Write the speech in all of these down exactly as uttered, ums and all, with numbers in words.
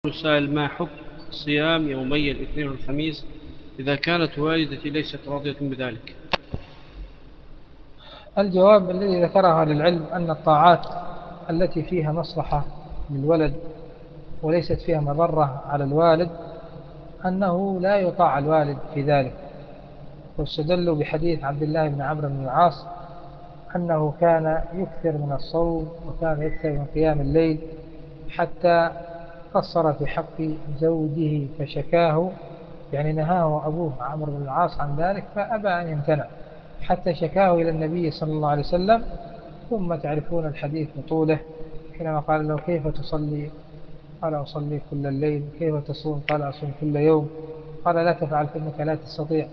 السائل: ما حكم صيام يومي الاثنين والخميس إذا كانت والدتي ليست راضية بذلك؟ الجواب الذي ذكره أهل العلم أن الطاعات التي فيها مصلحة للولد وليست فيها مضرة على الوالد أنه لا يطاع الوالد في ذلك، واستدلوا بحديث عبد الله بن عمرو بن العاص أنه كان يكثر من الصوم وكان يكثر من قيام الليل حتى قصر في حق زوجه فشكاه، يعني نهاه أبوه عمرو بن العاص عن ذلك فأبى أن يمتنع حتى شكاه إلى النبي صلى الله عليه وسلم. ثم تعرفون الحديث بطوله حينما قال له: كيف تصلي؟ قال: أصلي كل الليل. كيف تصوم؟ قال: أصوم كل يوم. قال: لا تفعل فإنك لا تستطيع،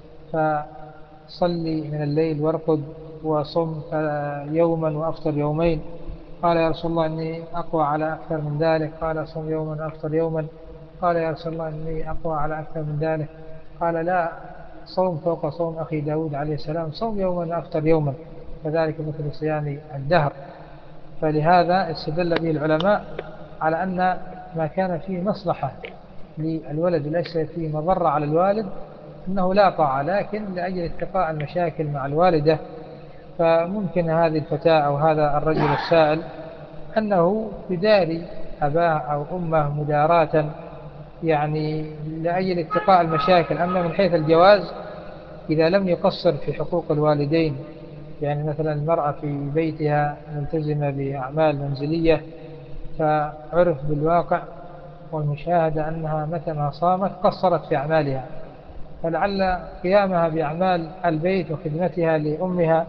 فصلي من الليل وارقد وصم يوما وأفطر يومين. قال: يا رسول الله إني أقوى على أكثر من ذلك. قال: صم يوما وأفطر يوما. قال: يا رسول الله إني أقوى على أكثر من ذلك. قال: لا، صوم فوق صوم أخي داود عليه السلام، صوم يوما وأفطر يوما، فذلك مثل صيام الدهر. فلهذا استدل به العلماء على أن ما كان فيه مصلحة للولد وليس فيه مضرة على الوالد أنه لا طاعة، لكن لأجل اتقاء المشاكل مع الوالدة فممكن هذه الفتاة أو هذا الرجل السائل أنه يداري أباه أو أمه مداراة، يعني لأجل اتقاء المشاكل. أما من حيث الجواز إذا لم يقصر في حقوق الوالدين، يعني مثلا المرأة في بيتها ملتزمة بأعمال منزلية فعرف بالواقع والمشاهدة أنها متى ما صامت قصرت في أعمالها، فلعل قيامها بأعمال البيت وخدمتها لأمها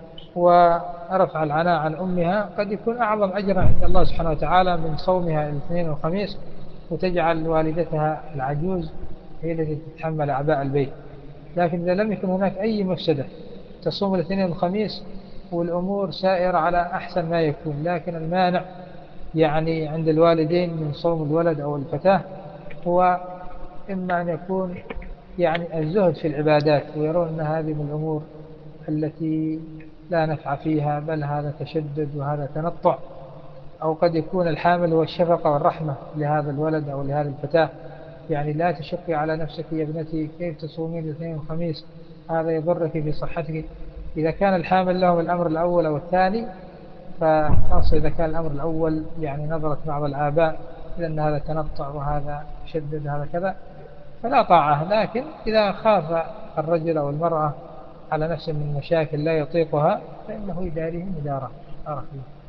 ورفع العناء عن أمها قد يكون أعظم أجرا عند الله سبحانه وتعالى من صومها الاثنين والخميس، وتجعل والدتها العجوز هي التي تتحمل أعباء البيت. لكن إذا لم يكن هناك أي مفسدة تصوم الاثنين والخميس والأمور سائرة على أحسن ما يكون، لكن المانع يعني عند الوالدين من صوم الولد أو الفتاة هو إما أن يكون يعني الزهد في العبادات ويرون أن هذه من الأمور التي لا نفع فيها، بل هذا تشدد وهذا تنطع، أو قد يكون الحامل هو الشفقة والرحمة لهذا الولد أو لهذه الفتاة، يعني لا تشقي على نفسك يا ابنتي، كيف تصومين الاثنين والخميس، هذا يضرك في صحتك. إذا كان الحامل لهم الأمر الأول أو الثاني، فخاصة إذا كان الأمر الأول يعني نظرة بعض الآباء لأن هذا تنطع وهذا شدد هذا كذا فلا طاعة. لكن إذا خاف الرجل أو المرأة على نفسه من مشاكل لا يطيقها فإنه يداريه مدارة.